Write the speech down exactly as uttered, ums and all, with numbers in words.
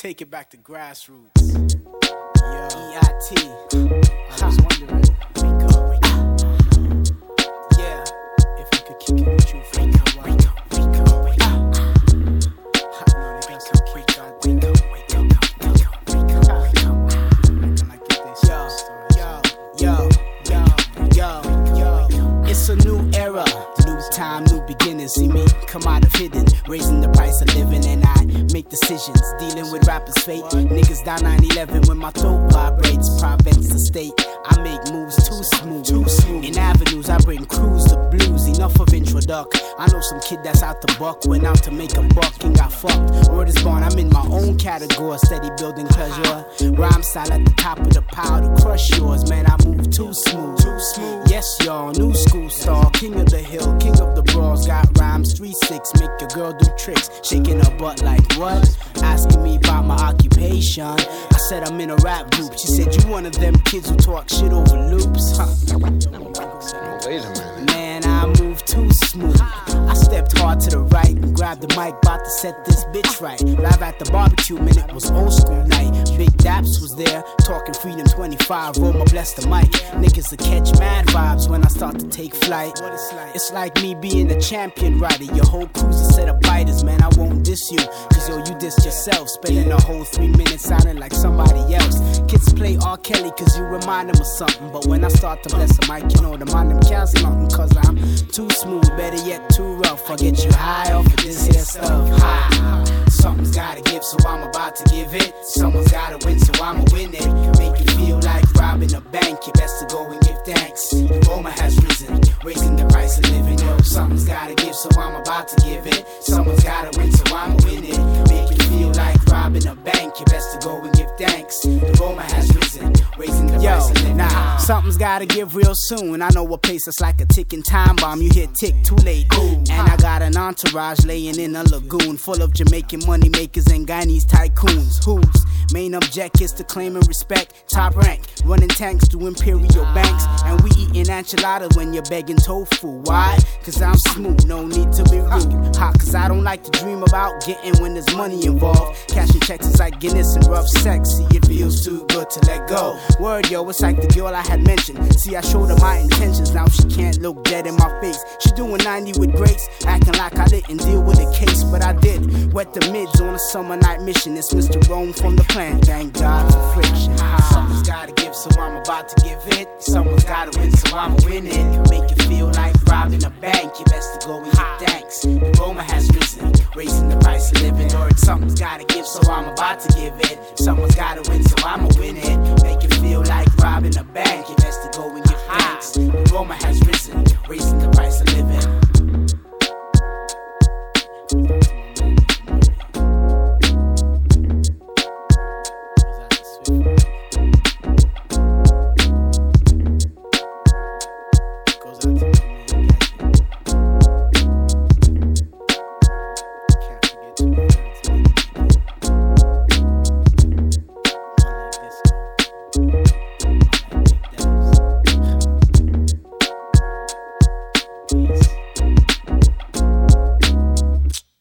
Take it back to grassroots. Yo, E I T. I was wondering, Rico, Rico. Yeah, if you could kick it with you for Rico, Rico, Rico, Rico. I know they got some kick out there. Rico, Rico, Rico, Rico. Looking like it this yo, yo, yo, yo, yo, yo. It's a new era. New time, new beginnings. See me come out of hidden, raising the price of living, and I make decisions, dealing with rappers' fate. Niggas down nine eleven when my throat vibrates. Province the state, I make moves too smooth. Too smooth. In avenues, I bring crews to blues. Enough of introduct. I know some kid that's out the buck, went out to make a buck and got fucked. Word is born, I'm in my own category, steady building pleasure. Rhyme style at the top of the pile to crush yours, man. I move too smooth. Too smooth. Yes, y'all, new school star, king of the hill, king of the brawls. Got rhymes three six, make your girl do tricks, shaking her butt like what? Asking me about my occupation. I said I'm in a rap group. She said you one of them kids who talk shit over loops, huh? Wait a minute. Man, I move too smooth. I stepped hard to the right and grabbed the mic, about to set this bitch right. Live at the barbecue, man, it was old school night. Big Daps was there, talking Freedom twenty-five. Roma bless the mic. Niggas will catch mad vibes when I start to take flight. It's like me being a champion rider. Your whole crew's a set of biters, man. I won't diss you, cause yo, you dissed yourself. Spending a whole three minutes sounding like somebody else. Kids play R. Kelly cause you remind them of something. But when I start to bless the mic, you know the mind them counts nothing. Cause I'm too smooth, better yet too rough. I get you high off of this here stuff. High. Something's gotta give, so I'm about to give it. Someone's gotta win, so I'ma win it. Make you feel like robbing a bank. You best to go and give thanks. Roma has risen, raising the price of living. Yo, something's gotta give, so I'm about to give it. Someone's gotta win, so I'ma win it. Make you feel like robbing a bank. You best to go and give thanks. The Roma has risen, raising the price of living. Nah, something's gotta give real soon. I know a pace that's like a ticking time bomb. You hit tick too late. Ooh, and I got an entourage laying in a lagoon full of Jamaican money makers and Guyanese tycoons. Whose main object is to claim and respect top rank, running tanks to imperial banks. And we eating enchiladas when you're begging tofu. Why? Cause I'm smooth, no need to be rude. Hot cause I don't like to dream about getting when there's money involved. Cashing checks is like Guinness and rough sexy. It feels too good to let go. Word yo, it's like the girl I had mentioned. See, I showed her my intentions, now she can't look dead in my face. She doing ninety with grace, acting like I didn't deal with the case, but I did. Wet the mids on a summer night mission. It's Mister Rome from the plant. Thank God for friction. Someone's gotta give, so I'm about to give it. Someone's gotta win, so I'ma win it. Make you feel like robbing a bank. You best to go and give thanks. The Roma has risen, raising the price of living. Or something's gotta give, so I'm about to give it. Someone's gotta win, so I'ma win it. Make you feel like robbing a bank. You best to go and give thanks. The Roma has risen, raising the price of living.